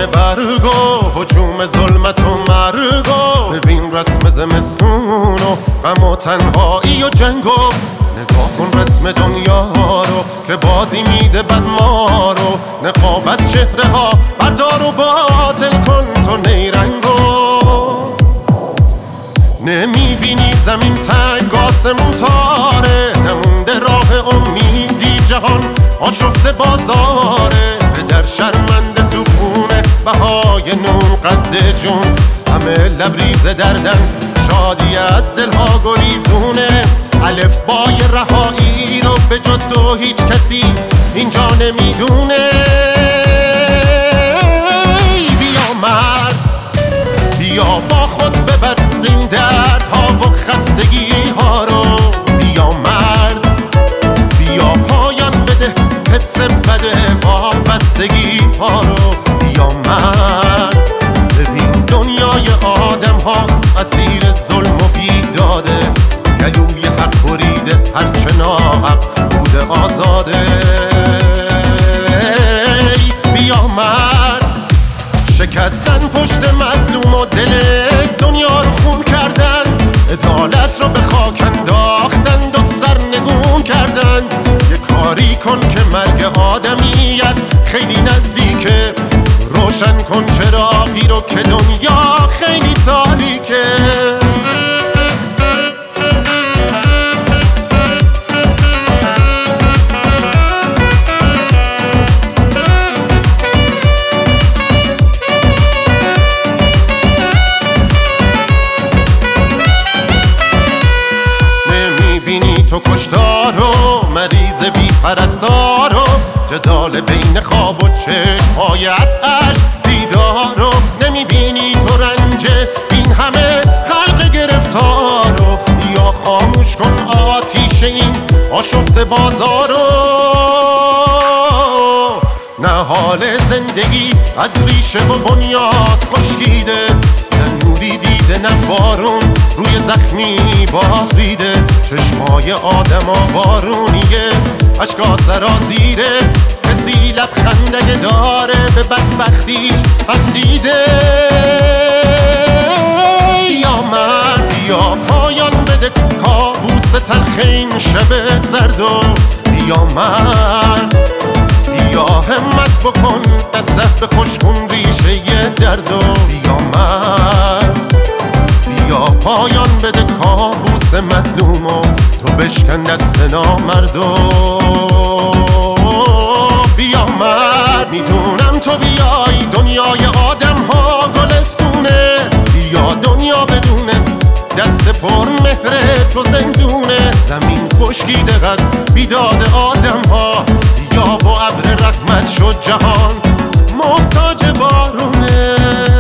برگو هجوم ظلمت و مرگو ببین رسم زمستون و غم و تنهایی و جنگو نگاه کن رسم دنیا رو که بازی میده بد ما رو نقاب از چهره ها بردار و باطل کن تو نیرنگو نمیبینی زمین تنگ آسمون تاره نمونده راه امیدی جهان آشفته بازاره پدر شرمنده تو خونه بهای نون قد جون همه لبریز دردن شادی از دلها گریزونه الف بای رهایی رو به جز تو هیچ کسی اینجا نمیدونه بیا مرد بیا با خود ببر این دردها و خستگی ها رو بیا مرد بیا پایان بده حس بده وابستگی ها رو بیا مرد ببین دنیای آدم ها اسیر ظلم و بیداده گلوی حق بریده هرچه ناحق بوده آزاده بیا مرد شکستن پشت مظلوم و دل دنیا رو خون کردن عدالت رو به خاک انداختند و سرنگون کردند یه کاری کن که مرگ آدمیت خیلی نزدیکه روشن کن چراغی رو که دنیا خیلی تاریکه تو کشتار و مریض بی پرستار و جدال بین خواب و چشم‌های از عشق بیدار و نمیبینی تو رنج این همه خلق گرفتار و یا خاموش کن آتیش این آشفته بازار و نهال زندگی از ریشه و بنیاد خشکیده نه نوری دیده نه بارون روی زخمی باریده چشمای آدم ها بارونیه اشکا سرازیره کسی لبخندگه داره به بدبختیش خندیده یا مرد یا پایان بده کابوس تلخین شب سرد و یا مرد یا همت بکن دستت به خوش کن ریشه درد و یا مرد یا پایان بده کابوس مظلوم و تو بشکن دست نامرد و بیا مرد میدونم تو بیای دنیای آدم ها گلستونه یا دنیا بدونه دست پر مهر تو زندونه زمین خشکیده از بیداد آدم ها یا با ابر رحمت شد جهان محتاج بارونه